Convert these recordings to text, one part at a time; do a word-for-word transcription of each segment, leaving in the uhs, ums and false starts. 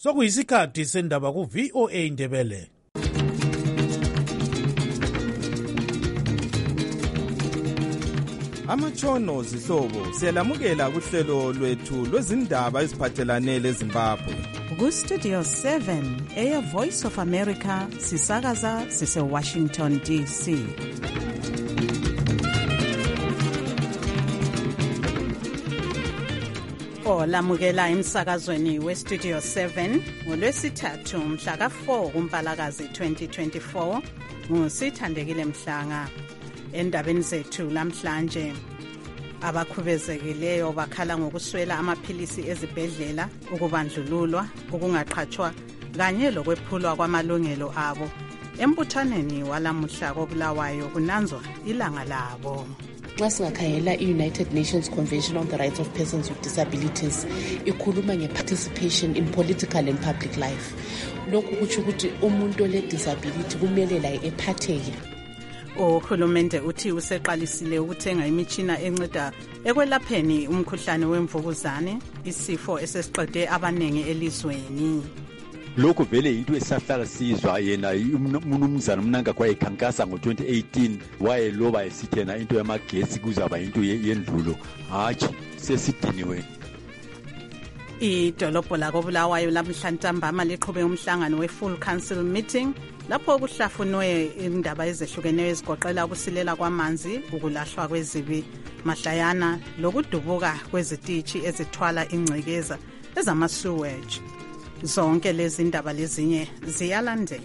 Sokuyisikhathi sendaba ku V O A Ndebele. Amatshono zihlobo siyalamukela kuhlelo lwethu lwezindaba eziphathelane leZimbabwe. Ku Studio seven, Air Voice of America, sisakaza sise Washington D C. Olamukela emsakazweni we Studio seven ngolwesithathu mhla ka four kuMpalakazi twenty twenty-four ngusithandekile Mhlanga. Endabeni zethu lamhlanje, abakhubezekileyo bakhala ngokuswela amaphilisi ezibhedlela, ukubandlululwa, ukungaqhatshwa kanye lokwephulwa kwamalungelo abo. Embuthaneni walamuhla koBulawayo kunanzwa ilanga labo. Xa singakhangela i-United Nations Convention on the Rights of Persons with Disabilities ikhuluma nge-participation in political and public life. Lokhu kutsho ukuthi umuntu ole-disability kumele la ephatheke. Uhulumende uthi useqalisile ukuthenga imitshina enceda ekwelapheni umkhuhlane wemvukuzane, isifo esesiqede abanengi elizweni. Lokho vele into esahlala sizwa yena umnumzana umnanga kwa ekhankasa ngo twenty eighteen wayeloba esithena into yamagesi kuzaba into yendlulo. Hathi sesidiniwe. Idolobho la koBulawayo lamhlantambama liqhube umhlangano we-full council meeting lapho kuhlafunwe indaba ezehlukeneyo ezigoqela ukusilela kwamanzi, ukulahlwa kwezibi mahlayana, lokudubuka kwezitishi ezithwala ingcekeza ezama-sewage. Zonke lezi ndaba lezinye ziyalandela.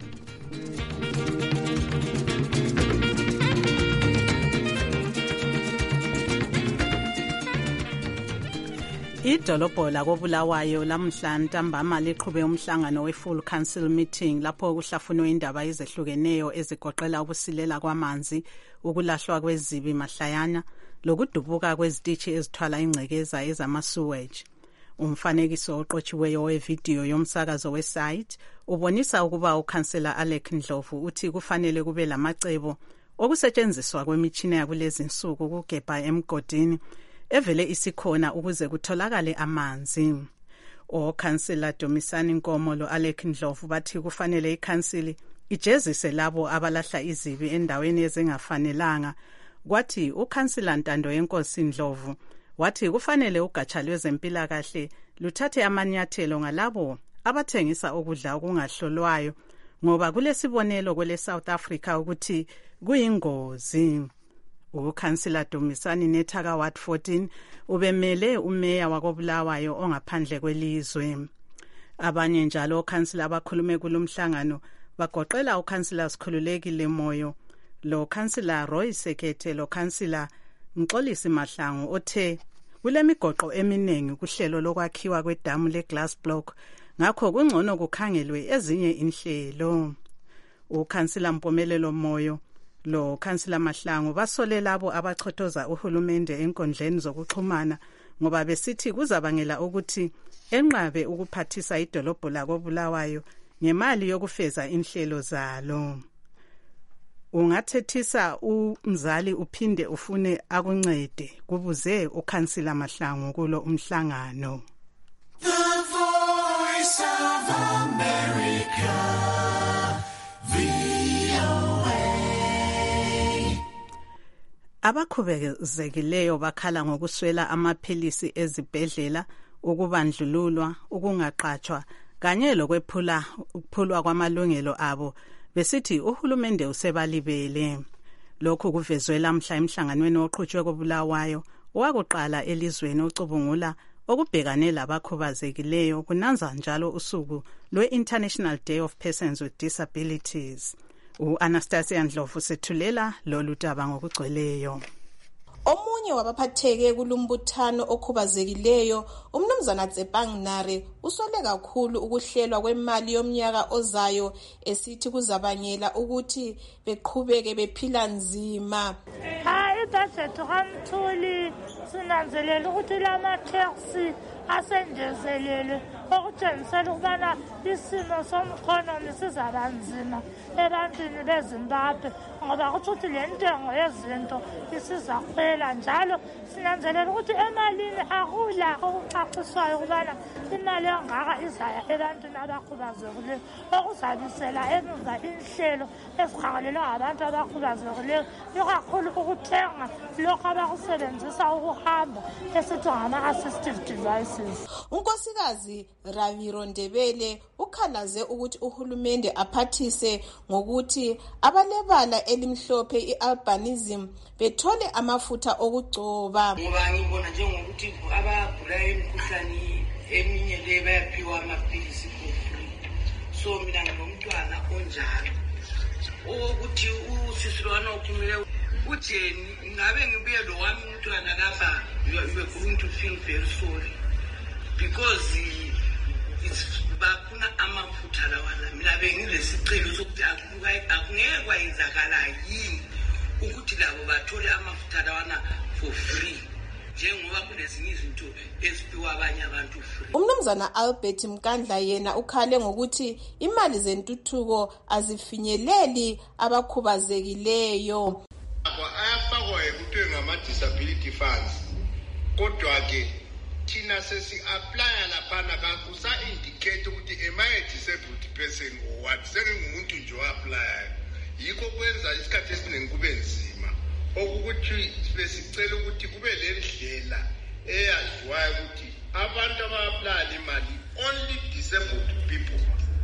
Idolobho la koBulawayo lamhla ntambama liqhube umhlangano we-full council meeting lapho kuhlafunwe indaba ezehlukeneyo ezigoqela ukusilela kwamanzi, ukulahlwa kwezibi mahlayana, lokudubuka kwezitishi ezithwala ingcekeza ezama-sewage. Umfanekiso oqotshiweyo wevidiyo yomsakazo wesite ubonisa ukuba ukhansela Alec Ndlovu uthi kufanele kube lamacebo okusetshenziswa kwemitshina yakulezi insuku ukugebha emgodini evele isikhona ukuze kutholakale amanzi. Okhansela Dumisani Nkomo lo Alec Ndlovu bathi kufanele ikhansili ijezise labo abalahla izibi endaweni ezingafanelanga. Kwathi ukhansela Ntando Yenkosi Ndlovu wathi kufanele ugatsha lwezempilakahle luthathe amanyathelo ngalabo abathengisa ukudla okungahlolwayo ngoba kulesibonelo kwele South Africa ukuthi kuyingozi. Ukhansela Dumisani Nethaka Ward fourteen ubemele umeya wakoBulawayo ongaphandle kwelizwe. Abanye njalo okhansela abakhulume kulomhlangano bagoqela ukhansela Sikhululekile Moyo, lo khansela Roy Sekete, lo khansela Mxolisi Mahlangu othe kulemigoqo eminengi kuhlelo lokwakhiwa kwedamu le-glass block ngakho kungcono kukhangelwe ezinye inhlelo. Ukhansela Mpumelelo Moyo lo khansela Mahlangu basole labo abachothoza uhulumende enkondleni zokuxhumana ngoba besithi kuzabangela ukuthi enqabe ukuphathisa idolobho la koBulawayo ngemali yokufeza inhlelo zalo. Ungathethisa umzali uphinde ufune akuncede, kubuze ukhansela Mahlangu kulo umhlangano. The Voice of America, V O A. Abakhubezekileyo bakhala ngokuswela amaphilisi ezibhedlela, ukubandlululwa, ukungaqhatshwa kanye lokwephula ukuphulwa kwamalungelo abo. Besithi uhulumende usebalibele. Lokhu kuvezwe lamhla emhlanganweni oqhutshwe koBulawayo owakuqala elizweni ocubungula okubhekane labakhubazekileyo kunanza njalo usuku lwe-International Day of Persons with Disabilities. U-Anastasia Ndlovu sethulela lolu daba ngokugcweleyo. Omunye wabaphatheke kulumbuthano okhubazekileyo, umnumzana Tsepang Nare, usole kakhulu ukuhlelwa kwemali yomnyaka ozayo esithi kuzabangela ukuthi beqhubeke bephila nzima. Hayi budget kamthuli sinanzelela ukuthi lama taxi asengezelele okutshengisela ukubana isimo somkhonomi sizaba nzima ebantwini beZimbabwe ngoba kuthi ukuthi le ntengo yezinto isizakhwela njalo sinanzelela ukuthi emalini akula okucaciswayo ukubana imali engaka izaya ebantwini abakhubazekileyo okuzabisela emuva inhlelo ezikhangelelwe ngabantu abakhubazekileyo ikakhulu ukuthenga lokhu abakusebenzisa ukuhamba esithi ngama-assistive devices. Unkosikazi Raviro Ndebele ukhalaze ukuthi uhulumende aphathise ngokuthi abalebala elimhlophe i-albinism bethole amafutha okugcoba. Ngoba ngibona njengokuthi abagula imikhuhlane eminye le bayaphiwa amaphilisi for free. So mina ngomntwana onjalo ukuthi usisiwana ophumile uJeni ngabe ngibuye lo wami umntwana lapha you are going to feel very sorry because it's bakuna amafutha lawana mina bengilesicelo sokuthi akungeke kwayenzakala yini ukuthi labo bathole amafutha lawana for free njengoba kunezinye izinto eziphiwa abanye abantu free. Umnumzana Albert Mkandla yena ukhale ngokuthi imali zentuthuko azifinyeleli abakhubazekileyo. Ayafakwa ukuthi ngama-disability funds kodwa ke thina sesi-aplya laphana kakusa-indicate ukuthi am I a disabled person or what, sengingumuntu nje o-aplayayo. Yikho kwenza isikhathi esiningi kube nzima okukuthi besicela ukuthi kube le ndlela eyaziwayo ukuthi abantu aba-aplya le mali only disabled people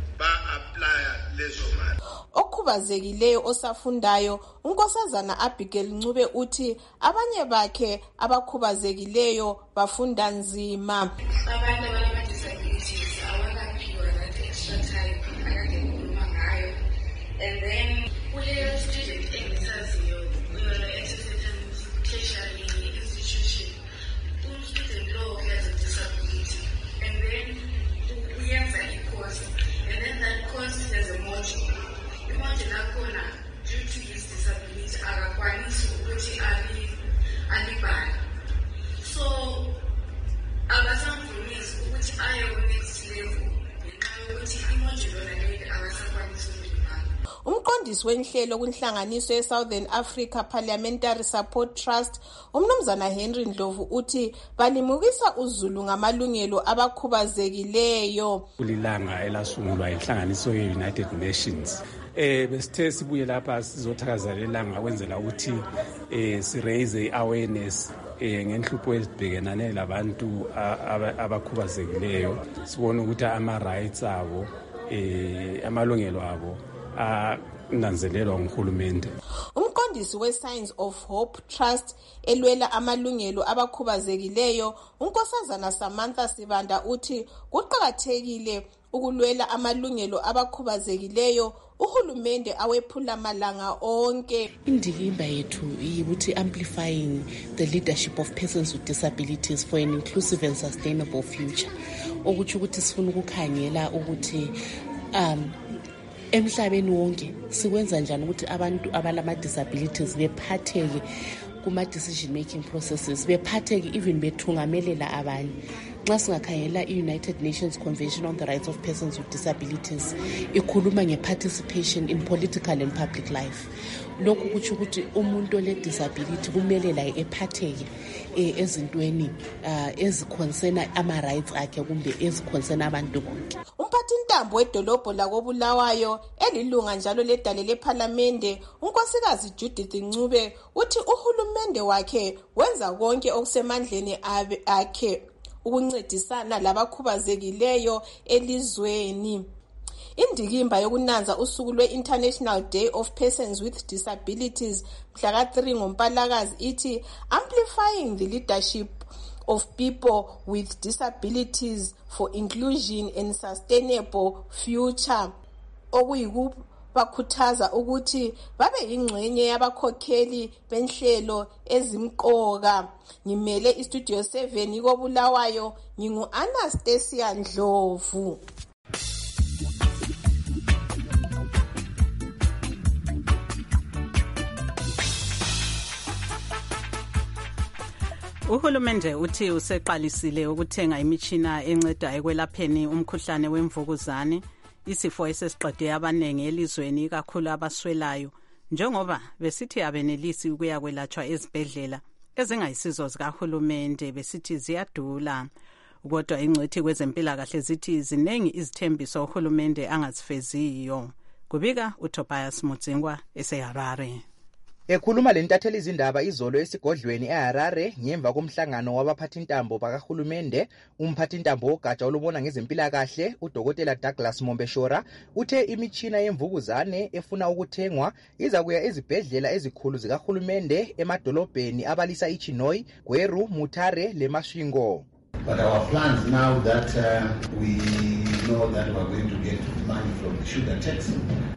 ba-aplya lezo mali. Okhubazekileyo osafundayo unkosazana Abigail Ncube uthi abanye bakhe abakhubazekileyo bafunda nzima. Abantu abanama-disabilities awakaphiwa that extra time akade ngikhuluma ngayo. And then kuleyo student engisaziyo tertiary institution umstudent lo has a disability and then uyenza i-course and then that course has a module. Imagine akona due to his disability akakwanisi ukuthi alibale. So akasamvumisi ukuthi aye ku-next level ngenxa yokuthi imodule yona leyo akasakwanisi ukulibala. Umqondisi wenhlelo kwinhlanganiso ye-Southern Africa Parliamentary Support Trust umnumzana Henry Ndlovu uthi balimukisa uzulu ngamalungelo abakhubazekileyo. Kulilanga elasungulwa inhlanganiso ye-United Nations eh besithe sibuye lapha sizothakazelelanga kwenzela ukuthi eh si raise awareness eh ngenhlupho ezibhekenane labantu abakhubazekileyo sibone ukuthi ama rights abo eh amalungelo abo ananzelelwa nguhulumende. Umqondisi we-Signs of Hope Trust elwela amalungelo abakhubazekileyo unkosazana Samantha Sibanda uthi kuqhakathekile ukulwela amalungelo abakhubazekileyo uhulumende awephula malanga onke. Indikimba yethu ukuthi amplifying the leadership of persons with disabilities for an inclusive and sustainable future. Okuthi ukuthi sifuna ukukhangela ukuthi um emhlabeni wonke sikwenza njani ukuthi abantu abalama disabilities bephatheke kuma decision making processes, bephatheke even bethungamelela abanye. Nxa singakhangela i-United Nations Convention on the Rights of Persons with Disabilities ikhuluma nge-participation in political and public life. Lokhu kuthi ukuthi umuntu ole-disability kumele la ephatheke ezintweni ezikhonsena ama-rights akhe kumbe ezikhonsena abantu bonke. Umphathintambo wedolobho lakobulawayo elilunga njalo ledale lephalamende unkosikazi Judith Ncube uthi uhulumende wakhe wenza konke okusemandleni akhe ukuncedisana labakhubazekileyo elizweni. Indikimba yokunanza usuku lwe-International Day of Persons with Disabilities mhla three ngoMpalakazi ithi amplifying the leadership of people with disabilities for inclusion and sustainable future. Okuyikuba bakhuthaza ukuthi babe yingxenye yabakhokheli benhlelo ezimqoka. Ngimele istudio seven kobulawayo ngingu Anastasia Ndlovu. Uhulumende uthi useqalisile ukuthenga imitshina enceda ekwelapheni umkhuhlane wemvukuzane, isifo esesiqede abanengi elizweni kakhulu abaswelayo njengoba besithi abenelisi ukuya kwelatshwa ezibhedlela ezingayisizo zikahulumende besithi ziyadula. Kodwa ingcwethi kwezempilakahle zithi ziningi izithembiso uhulumende angazifeziyo. Kubika uTobias Mudzingwa eseHarare. Ekhuluma lentatheli izindaba izolo esigodlweni eHarare ngemva komhlangano wabaphathintambo bakahulumende, umphathintambo wogatsha olubona ngezempilakahle uDokotela Douglas Mombeshora uthe imitshina yemvukuzane efuna ukuthengwa iza kuya ezibhedlela ezikhulu zikahulumende emadolobheni abalisa iChinhoyi, Gweru, Mutare leMasvingo. But our plans now that uh, we know that we are going to get money from the sugar tax.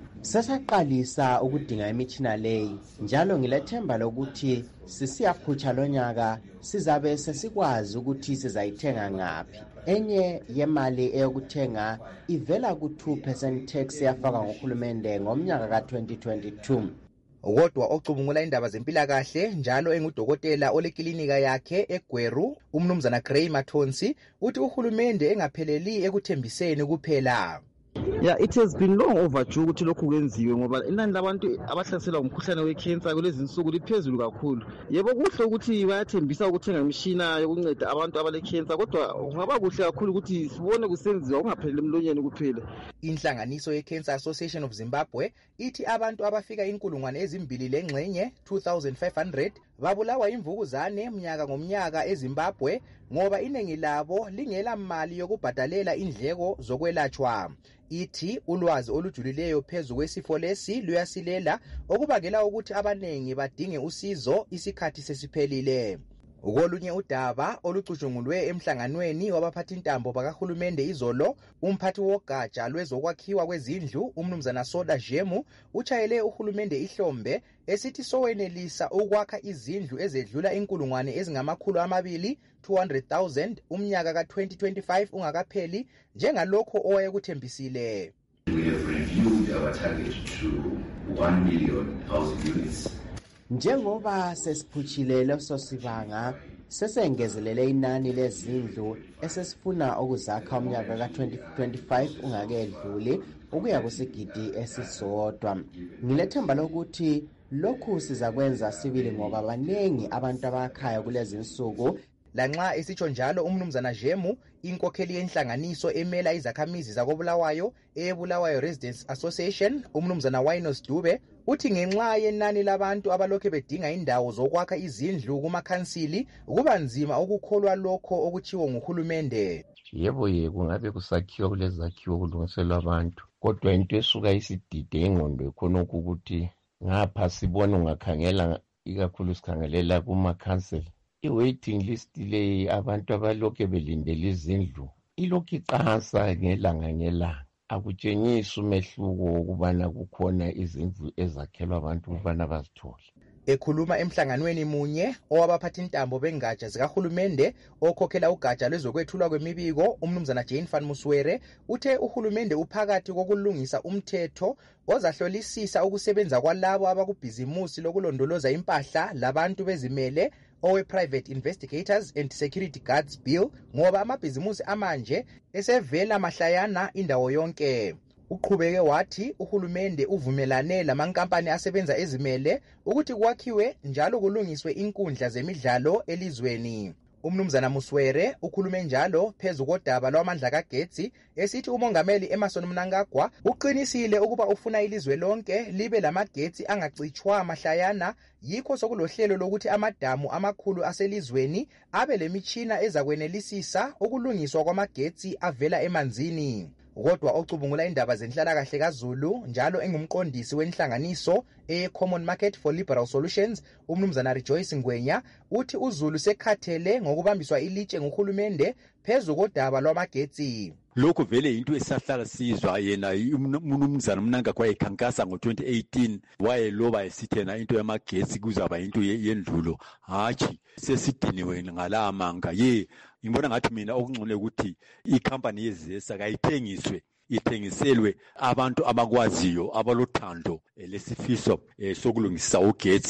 Sasaqalisa ukudinga imitshina leyi njalo ngilethemba lokuthi sisiyaphutsha lonyaka sizabe sesikwazi ukuthi sizayithenga ngaphi. Enye yemali eyokuthenga ivela ku two percent tax yafaka ngohulumende ngomnyaka ka twenty twenty-two. Kodwa ocubungula indaba zempilakahle njalo engudokotela oleklinika yakhe eGweru, umnumzana Gray Mathonsi, uthi uhulumende engapheleli ekuthembiseni kuphela. Yeah, it has been long overdue ukuthi lokhu kwenziwe ngoba inani labantu abahlaselwa ngumkhuhlane wecancer kulezi insuku liphezulu kakhulu. Yebo kuhle ukuthi bayathembisa ukuthenga imishina yokunceda abantu abalecancer, kodwa kungaba kuhle kakhulu ukuthi sibone kusenziwa ungaphelele emlonyeni kuphela. Inhlanganiso yeCancer Association of Zimbabwe ithi abantu abafika inkulungwane ezimbili lengxenye two thousand five hundred babulawa imvukuzane mnyaka ngomnyaka eZimbabwe ngoba inengi labo lingela mali yokubhadalela indleko zokwelatshwa. Ithi ulwazi olujulileyo phezu kwesifo lesi luyasilela okubangela ukuthi abanengi badinge usizo isikhathi sesiphelile. Ukolunye udaba olucutshungulwe emhlanganweni wabaphathintambo bakahulumende izolo, umphathi wogatsha lwezokwakhiwa kwezindlu umnumzana Soda Jemu uchayele uhulumende ihlombe esithi sowenelisa ukwakha izindlu ezedlula inkulungwane ezingamakhulu amabili two hundred thousand umnyaka ka twenty twenty-five ungakapheli njengalokho owayekuthembisile. We have reviewed our target to one million housing units. Njengoba sesiphuchile leso sibanga sesengezelele inani lezindlu esesifuna ukuzakha umnyaka ka twenty twenty-five ungakedluli ukuya kusigidi esisodwa. Ngilethemba lokuthi lokhu sizakwenza sibili ngoba banengi abantu abakhaya kulezi insuku. Lanxa esitsho njalo umnumzana Jemu, inkokheli yenhlanganiso emela izakhamizi zakobulawayo eBulawayo Residents Association, umnumzana Winos Dube, uthi ngenxa yenani labantu abalokhe bedinga indawo zokwakha izindlu kumakhansili kuba nzima ukukholwa lokho okuchiwo nguhulumende. Yebo ye kungabe kusakhiwa kulezi zakhiwo kulungiselwa abantu, kodwa into esuka isidide engqondo khona ukuthi ngapha sibone ungakhangela ikakhulu sikhangelela kumakhansili. I-waiting list le abantu abalokhe belindele izindlu ilokhu iqansa ngelanga ngelanga, akutshengisi umehluko ukubana kukhona izindlu ezakhelwa abantu ukubana bazithole. Ekhuluma emhlanganweni munye owabaphathintambo bengatsha zikahulumende okhokhela ugatsha lwezokwethulwa kwemibiko umnumzana Jane Van Muswere uthe uhulumende uphakathi kokulungisa umthetho ozahlolisisa ukusebenza kwalabo abakubhizimusi lokulondoloza impahla labantu bezimele owe Private Investigators and Security Guards Bill ngoba amabhizimusi amanje esevela mahlayana indawo yonke. Uqhubeke wathi uhulumende uvumelane lamankampani asebenza ezimele ukuthi kwakhiwe njalo kulungiswe inkundla zemidlalo elizweni. Umnumzana Muswere ukhulume njalo phezu kodaba lwamandla kagetsi esithi umongameli Emmerson Mnangagwa uqinisile ukuba ufuna ilizwe lonke libe lamagetsi angacitshwa mahlayana, yikho sokulohlelo lokuthi amadamu amakhulu aselizweni abe lemitshina ezakwenelisisa ukulungiswa kwamagetsi avela emanzini. Kodwa ocubungula indaba zenhlalakahle kaZulu njalo engumqondisi wenhlanganiso e-Common Market for Liberal Solutions umnumzana Rejoice Ngwenya uthi uZulu sekhathele ngokubambiswa ilitshe nguhulumende phezu kodaba lwamagetsi. Lokho vele into esahlala sizwa yena umnumzana Mnangagwa ekhankasa ngo twenty eighteen wayeloba esithena into yamagetsi kuzaba into yendlulo. Hatshi sesidiniwe ngalamanga ye ngibona ngathi mina okungcone ukuthi icompany yezesa kayithengiswe ithengiselwe abantu abakwaziyo abalothando lesifiso sokulungisa ugetsi.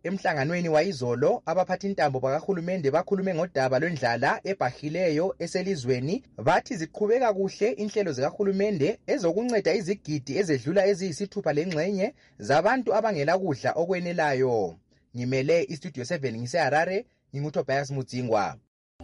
Emhlanganweni wayizolo abaphathintambo bakahulumende bakhulume ngodaba lwendlala ebhahileyo eselizweni bathi ziqhubeka kuhle inhlelo zikahulumende ezokunceda izigidi ezedlula eziyisithupha lengxenye zabantu abangela kudla okwenelayo. Ngimele iStudio seven ngiseHarare, nginguTobias Mudzingwa.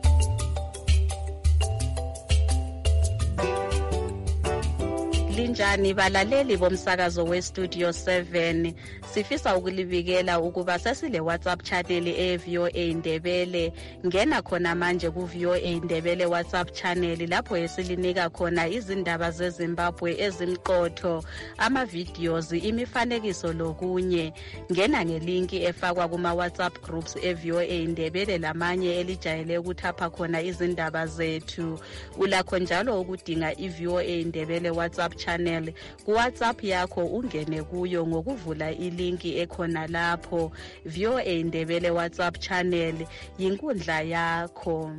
Linjani balaleli bomsakazo weStudio seven, sifisa ukulibikela ukuba sesile WhatsApp channel e-V O A Ndebele. Ngena khona manje ku-V O A Ndebele WhatsApp channel lapho esilinika khona izindaba zeZimbabwe ezimqotho, ama-videos, imifanekiso lokunye. Ngena ngelinki efakwa kuma-WhatsApp groups e-V O A Ndebele lamanye elijayele ukuthapha khona izindaba zethu. Ulakho njalo ukudinga i-V O A Ndebele WhatsApp channel ku WhatsApp yakho, ungene kuyo ngokuvula ilinki ekhona lapho. V O A Ndebele WhatsApp channel yinkundla yakho.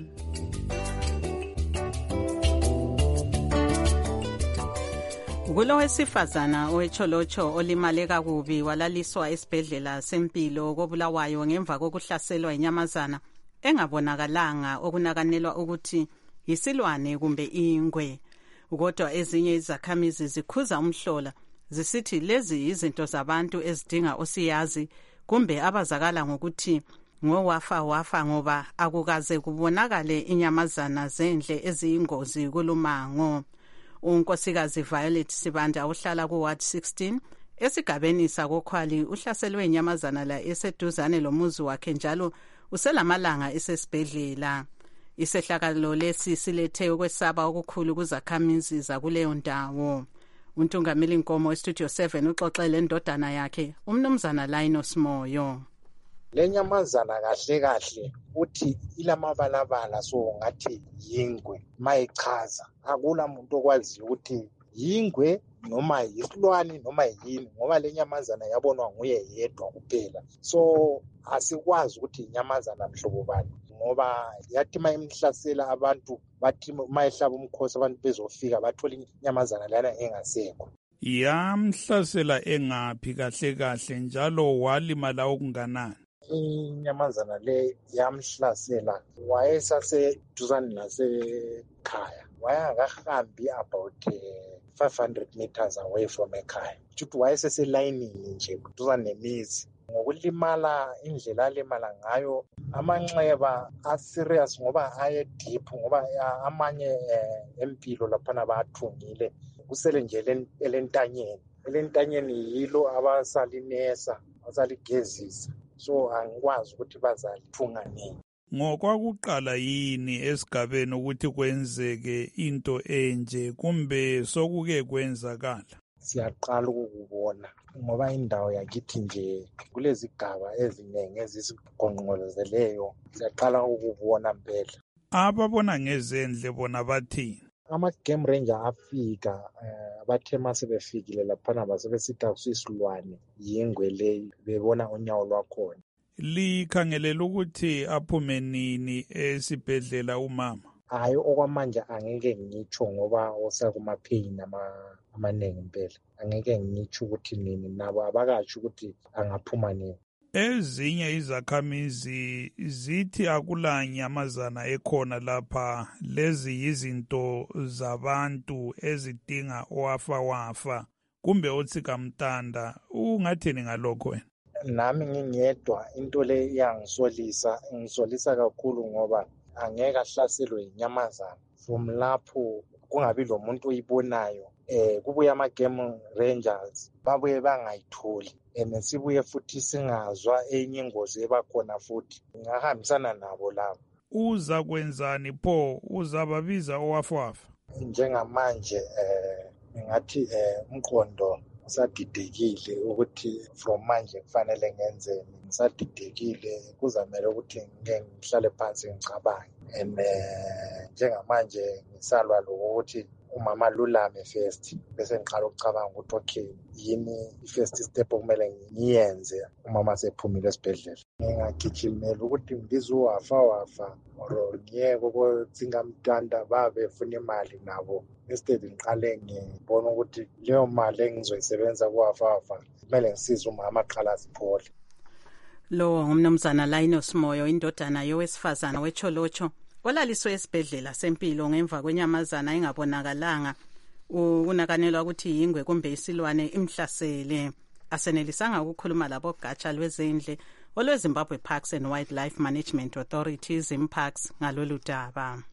Kulo wesifazana owecholocho olimale kakubi walaliswa esibhedlela sempilo koBulawayo ngemva kokuhlaselwa inyamazana engabonakalanga okunakanelwa ukuthi yisilwane kumbe ingwe. Kodwa ezinye izakhamizi zikhuza umhlola zisithi lezi izinto zabantu ezidinga osiyazi kumbe abazakala ngokuthi ngowafa wafa ngoba akukaze kubonakale inyamazana zendle eziyingozi kulumango. Unkosikazi Violet Sibanda uhlala ku Ward sixteen esigabeni sakoKhwali uhlaselwe inyamazana la eseduzane lomuzi wakhe njalo uselamalanga esesibhedlela. Isehlakalo lesi silethe ukwesaba okukhulu kuzakhamizi zakuleyo ndawo. Untungameli Nkomo weStudio seven uxoxele indodana yakhe umnumzana Linus Moyo. Lenyamazana kahle kahle uthi ilamabalabala so ngathi yingwe, mayichaza akula muntu okwazi ukuthi yingwe noma yisilwane noma yini ngoba lenyamazana yabonwa nguye yedwa kuphela. So asikwazi ukuthi inyamazana mhlobo bani ngoba yathi mayimhlasela abantu bathi mayihlaba umkhosi abantu bezofika bathola inyamazana lana engasekho. Yamhlasela engaphi kahle kahle njalo walimala okunganani? Inyamazana le yamhlasela wayesaseduzane nasekhaya, wayengakahambi about uh, five hundred meters away from ekhaya, futhi wayeseselayinini nje duzane nemizi. Ngokulimala indlela alimala ngayo amanxeba aserious ngoba aye deep ngoba amanye empilo laphana bathungile kusele nje elentanyeni. Elentanyeni yilo abasalinesa asaligezisa, so angikwazi ukuthi bazalithunga nini. Ngokwakuqala yini esigabeni ukuthi kwenzeke into enje kumbe sokuke kwenzakala? Siyaqala ukubona ngoba indawo yakithi nje kulezigaba eziningi ezisigonqolozeleyo, siyaqala ukubona impela. Ababona ngezendle bona bathini? Ama-game ranger afika abathe uh, masebefikile laphana basebesithi akusisilwane yingwe le, bebona unyawo lwakhona. Likhangelela ukuthi aphume nini esibhedlela umama? Hayi okwamanje angeke ngitsho ngoba osakumapheyini amaningi impela, angeke ngitsho ukuthi nini, nabo abakatsho ukuthi angaphuma nini. Ezinye izakhamizi zithi akula nyamazana ekhona lapha, lezi yizinto zabantu ezidinga owafa wafa kumbe othika mtanda. Ungathini ngalokho wena? Nami ngingedwa into le iyangisolisa, ngisolisa kakhulu ngoba angeke ahlaselwe inyamazana from lapho kungabi lo muntu oyibonayo. Eh kubuya ama-game rangers babuye bangayitholi, and sibuye futhi singazwa enye ingozi ebakhona futhi ngahambisana nabo labo. Uza kwenzani pho? Uzababiza owafafa? Njengamanje eh ngathi eh umqondo usadidekile ukuthi from manje kufanele ngenzeni. Ngisadidekile, kuzamele ukuthi ngeke ngihlale phansi ngicabange, and njengamanje ngisalwa lokuthi umama lulame first bese ngiqala ukucabanga ukuthi okay yini i-first step okumele ngiyenze umama sephumile esibhedlela. Ngingagijimela ukuthi ngizowafa wafa or ngiyeke ukuthinga mntanda babe funa imali nabo, instead ngiqale ngibona ukuthi leyo mali engizoyisebenza kuwafa wafa kumele ngisize umama aqala asiphole. Lo ngumnumzana Linus Moyo, indodana yowesifazana wecholocho olaliswe esibhedlela sempilo ngemva kwenyamazana engabonakalanga unakanelwa ukuthi yingwe kumbe isilwane imhlasele. Asenelisanga ukukhuluma labo gatsha lwezendle olweZimbabwe Parks and Wildlife Management Authority ZimParks ngalolu daba.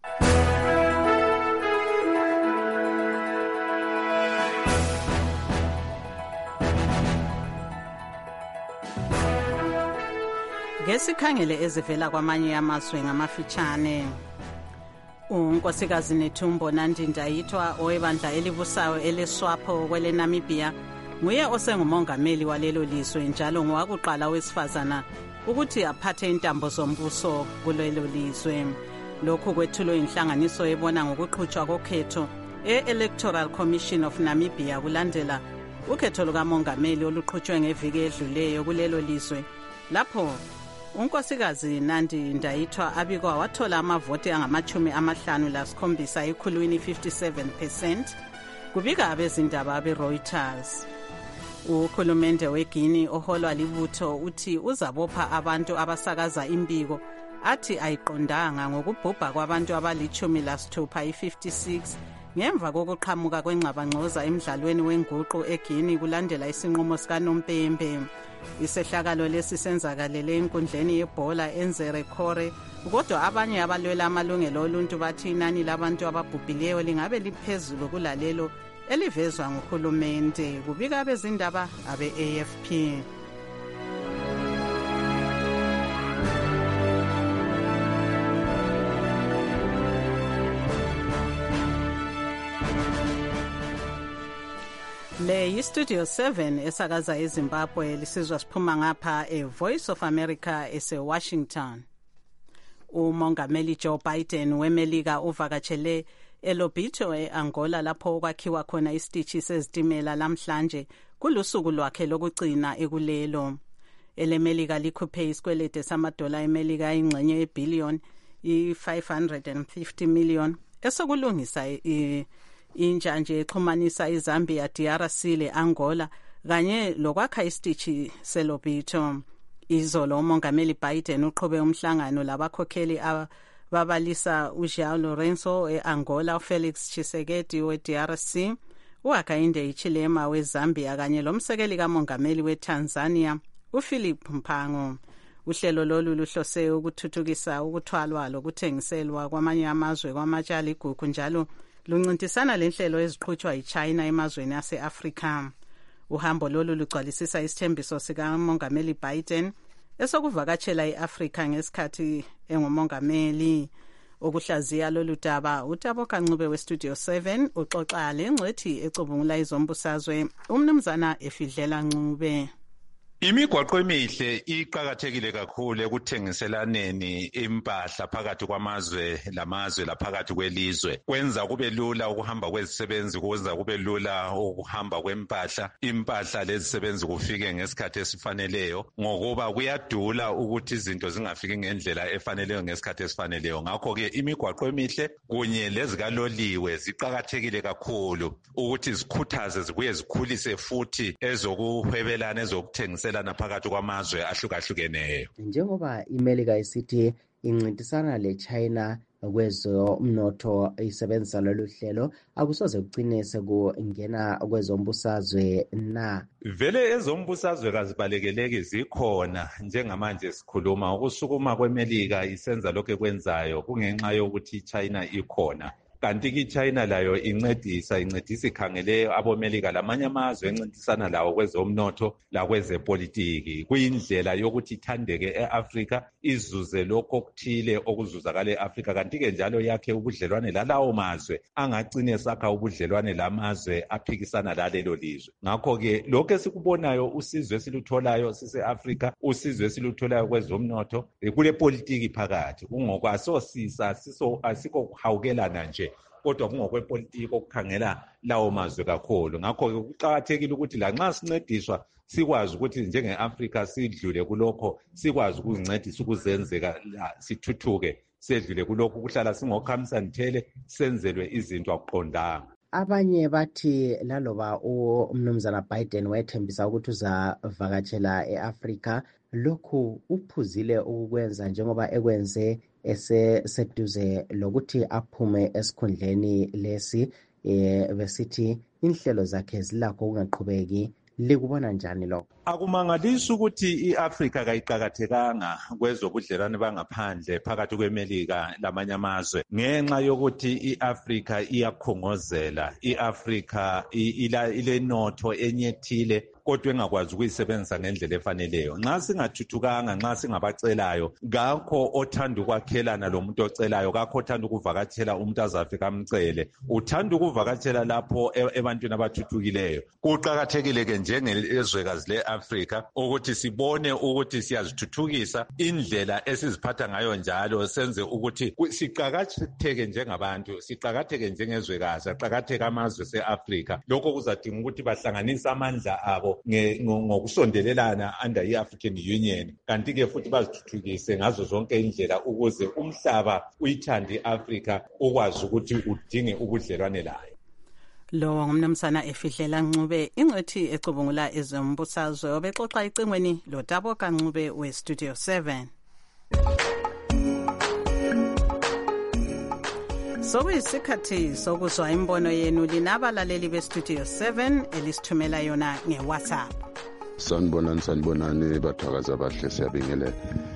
Ngesikhangele ezivela kwamanye amazwe ngamafitshane. Unkosikazi Netumbo Nandi-Ndaitwah owebandla elibusayo eleSWAPO kwele Namibia nguye osengumongameli walelo lizwe njalo ngowakuqala wesifazana ukuthi aphathe intambo zombuso kulelo lizwe. Lokhu kwethulwe inhlanganiso ebona ngokuqhutshwa kokhetho e-Electoral Commission of Namibia kulandela ukhetho lukamongameli oluqhutshwe ngeviki edluleyo kulelo lizwe. Lapho unkosikazi Nandi-Ndaitwah abikwa wathola amavoti angamachumi amahlanu lasikhombisa ekhulwini fifty-seven percent kubika abezindaba abe-Reuters. Ukhulumende weGuinea oholwa libutho uthi uzabopha abantu abasakaza imbiko athi ayiqondanga ngokubhubha kwabantu abalichumi lasithupha i-fifty-six ngemva kokuqhamuka kwengxabangxoza emidlalweni wenguqu eGuinea kulandela isinqumo sikaNompembe. Isehlakalo lesi senzakalele enkundleni yebhola eNzerekore, kodwa abanye abalwela amalungelo oluntu bathi inani labantu ababhubhileyo lingabe liphezulu kulalelo elivezwa nguhulumende, kubika abezindaba abe-A F P. Le yi-Studio seven esakaza eZimbabwe lisizwa siphuma ngapha e-Voice of America ese-Washington. Umongameli Joe Biden weMelika uvakatshele eLobito e-Angola lapho kwakhiwa khona isitishi sezitimela lamhlanje kulusuku lwakhe lokugcina ekulelo. EleMelika likhuphe isikwelede samadola eMelika ayingxenye yebillion i-five hundred fifty million esokulungisa i intsha nje exhumanisa iZambia, D R C le-Angola kanye lokwakha isitishi seLobito. Izolo umongameli Biden uqhube umhlangano labakhokheli ababalisa uJoão Lourenço e-Angola, uFelix Tshisekedi we-D R C, uHakainde Hichilema weZambia kanye lomsekeli kamongameli weTanzania uPhilip Mpango. Uhlelo lolu luhlose ukuthuthukisa ukuthwalwa lokuthengiselwa kwamanye amazwe kwamatshali igugu njalo luncintisana lenhlelo eziqhutshwa yiChina emazweni ase-Afrika. Uhambo lolu lugcwalisisa isithembiso sikamongameli Biden esokuvakatshela i-Afrika ngesikhathi engumongameli. Okuhlaziya lolu daba uTabo Kancube weStudio seven uxoxa lengcwethi ecubungula izombusazwe umnumzana Efidlela Ncube. Imigwaqo emihle iqhakathekile kakhulu ekuthengiselaneni impahla phakathi kwamazwe lamazwe laphakathi kwelizwe. Kwenza kube lula ukuhamba kwezisebenzi, kwenza kube lula ukuhamba kwempahla, impahla lezisebenzi kufike ngesikhathi esifaneleyo ngokuba kuyadula ukuthi izinto zingafiki ngendlela efaneleyo ngesikhathi esifaneleyo. Ngakho ke imigwaqo emihle kunye lezikaloliwe ziqhakathekile kakhulu ukuthi zikhuthaze zibuye zikhulise futhi ezokuhwebelana ezokuthengisela phakathi kwamazwe ahlukahlukeneyo. Njengoba iMelika isithi incintisana leChina kwezomnotho isebenzisa lolu hlelo, akusoze kugcine sekungena kwezombusazwe na? Vele ezombusazwe kazibalekeleki zikhona njengamanje sikhuluma ukusukuma kweMelika isenza lokho ekwenzayo kungenxa yokuthi iChina ikhona. Kanti ki China layo incedisa incedisa ikhangele abomelika lamanye amazwe encintisana lawo kwezomnotho lakwezepolitiki kuyindlela yokuthi ithandeke eAfrica izuze lokho okuthile okuzuzakala eAfrica. Kanti ke njalo yakhe ubudlelwane lalawo mazwe angagcine sakha ubudlelwane lamazwe aphikisana lalelo lizwe. Ngakho ke lokho esikubonayo usizwe esilutholayo sise-Africa usizwe esilutholayo kwezomnotho kule politiki phakathi kungokwasosisa siso asiko kuhawukelana nje kodwa kungokwepolitiki okukhangela lawo mazwe kakhulu. Ngakho kuqhakathekile ukuthi lanxa sincediswa sikwazi ukuthi njenge-Africa sidlule kulokho, sikwazi ukuzincedisa ukuzenzeka sithuthuke sedlule kulokho kuhlala singokhamsanithele senzelwe izinto akuqondanga. abanye bathi laloba umnumzana Biden wethembisa ukuthi uzavakatshela e-Africa, lokhu uphuzile ukukwenza njengoba ekwenze eseduze lokuthi aphume esikhundleni lesi. Eh besithi inhlelo zakhe zilakho ungaqhubeki. Likubona njani lokho? Akumangalisi ukuthi iAfrica kayiqakathekanga kwezobudlelwane bangaphandle phakathi kweMelika lamanye amazwe ngenxa yokuthi iAfrica iyakhongozela, iAfrica ilenotho enyethile kodwa engakwazi ukuyisebenzisa ngendlela efaneleyo. Nxa singathuthukanga, nxa singabacelayo, ngakho othanda ukwakhelana lo muntu ocelayo, ngakho othanda ukuvakatshela umuntu azafika amcele, uthanda ukuvakatshela lapho ebantwini abathuthukileyo. Kuqakathekile ke njengezwekazi le-Africa ukuthi sibone ukuthi siyazithuthukisa, indlela esiziphatha ngayo njalo senze ukuthi siqakatheke njengabantu, siqakatheke njengezwekazi, siqakatheke amazwe se-Africa. Lokho kuzadinga ukuthi bahlanganise amandla abo ngokusondelelana under i-African Union, kanti ke futhi bazithuthukise ngazo zonke indlela ukuze umhlaba uyithande i-Africa ukwazi ukuthi udinge ubudlelwane layo. Lo ngumnumzana Efihlela Ncube, ingcethi ecubungula ezombusazwe, obexoxa icingweni lo Daboka Ncube we Studio seven. Sokuyisikhathi sokuzwa imbono yenu linabalaleli be-Studio seven elisithumela yona nge-WhatsApp. Sanibonani sanibonani bathakaza bahle siyabingelela.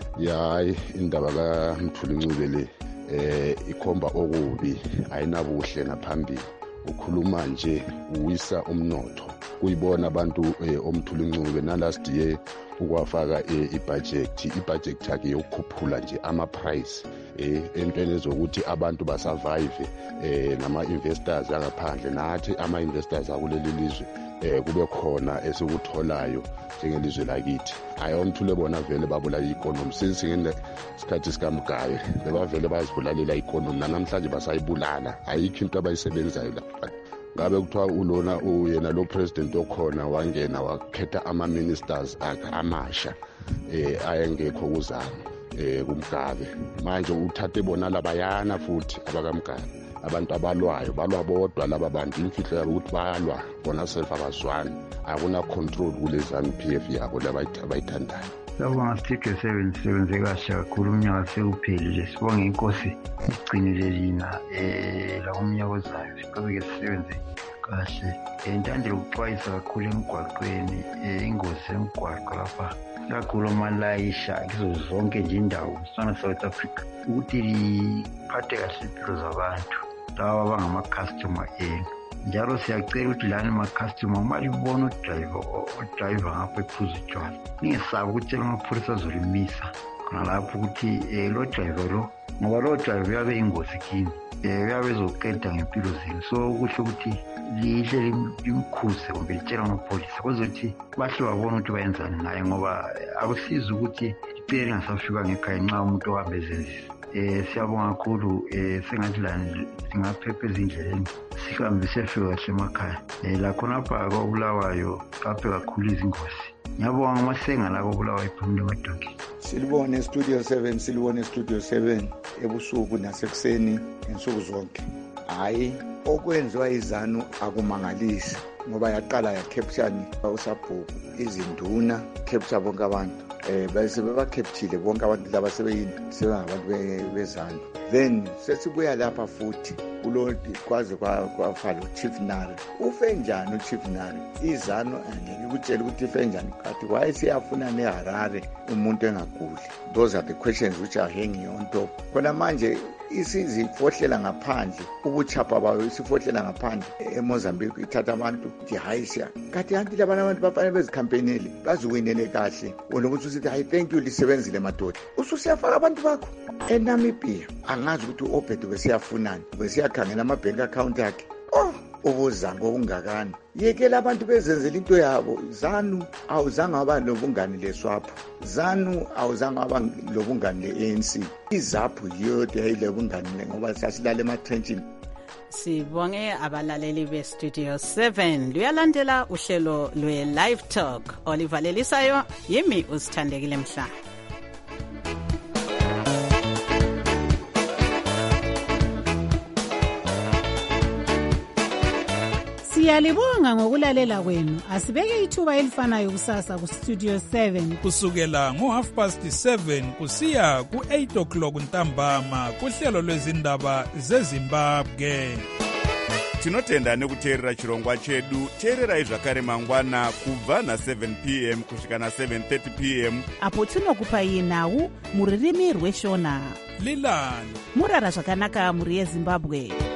Yayi indaba kaMthuli Ncube le eh ikhomba okubi, ayinabuhle ngaphambili. Ukhuluma nje uwisa umnotho. Kuyibona abantu oMthuli Ncube nalast year ukwafaka ibudget, ibudget yakhe yokukhuphula nje ama price eh entweni ezokuthi abantu basurvive eh nama investors angaphandle, nathi ama investors akuleli lizwe eh kube khona esikutholayo njengelizwe lakithi. Hayi uMthuli bona vele babula i-economy since ngene isikhathi sikaMgaye bebavele bazibulalela i-economy, namhlanje basayibulala, ayikho into abayisebenzayo lapha. Ngabe kuthiwa ulona uyena lo president okhona wangena wakhetha ama ministers akhe amasha eh ayengekho kuzama eh kuMgabe, manje uthathe bona labayana futhi abakaMgabe, abantu abalwayo balwa bodwa laba bantu, imfihlo yabo ukuthi bayalwa bona self abazwani, akuna control kulezani P F yabo labayithandayo. Sawubona Studio seven, sisebenze kahle kakhulu, umnyaka sewuphelile. Sibonge inkosi igcinile lina eh la umnyaka ozayo siqhubeke sisebenze kahle. Entandile ukuxwayisa kakhulu emgwaqweni, ingozi emgwaqo lapha kakhulu malayisha kizo zonke nje indawo sana South Africa, ukuthi liphathe kahle impilo zabantu laba abangama customer enu. Njalo siyacela ukuthi lana ama customer mali bona udriver udriver ngapha ephuza utshwala, ningesabi ukuthi amapholisa azolimisa khona lapho ukuthi lo driver lo, ngoba lo driver uyabe ingozi kini, uyabe ezoqeda ngempilo zenu. So kuhle ukuthi lihle limkhuze kumbe litshela amapholisa kuzothi bahle babone ukuthi bayenzani naye, ngoba akusizi ukuthi ipele lingasafika ngekhaya nxa umuntu ohambezenzisa. Eh siyabonga kakhulu, eh sengathi la singaphepha ezindleleni sihambe sefika kahle emakhaya. Eh la khona pha koBulawayo kaphe kakhulu izingozi. Ngiyabonga amasenga la koBulawayo phumule emadonki. Silibone Studio seven, silibone Studio seven ebusuku nasekuseni insuku zonke. Hayi okwenziwa izanu akumangalisi, ngoba yaqala ya capture usabhuku izinduna capture bonke abantu eh bese beba capture bonke abantu laba sebeyini sebangabantu bezanu. Then sesibuya lapha futhi kulo kwaze kwafala uChief Nari. Ufe njani uChief Nari? Izanu angeke ukutshela ukuthi ife njani, kathi why siyafuna neHarare umuntu engaguli. Those are the questions which are hanging on top. Khona manje isizifohlela ngaphandle, ubuchapha bayo isifohlela ngaphandle eMozambique ithatha abantu jihayisha. Kathi anti labana abantu bafana bezikhampeneli bazuwinele kahle. Wona ukuthi usithi hayi thank you lisebenzile madoda. Ususiyafaka abantu bakho eNamibia. Angazi ukuthi uObed besiyafunani, besiyakhangela ama bank account yakhe. Oh ubuzango ungakani. Yekela abantu bezenzela into yabo. ZANU awuzange aba lobungani leSWAPO, ZANU awuzange aba lobungani le-A N C. iZAPU yodwa yayilobungani ngoba sasilala ematrenchini. Sibonge abalaleli be-Studio seven. Luyalandela uhlelo lwe-Live Talk olivalelisayo yimi uSithandekile Mhlanga. Siyalibonga ngokulalela kwenu. Asibeke ithuba elifanayo kusasa ku Studio seven kusukela ngo half past seven kusiya ku eight o'clock ntambama kuhlelo lwezindaba zeZimbabwe. Tinotenda nekuteerera chirongwa chedu. Teererai zvakare mangwana kubva na seven p m kusvika na seven thirty p m apo tinokupai nhau muririmi rweshona. Lilani murara zvakanaka muri yeZimbabwe.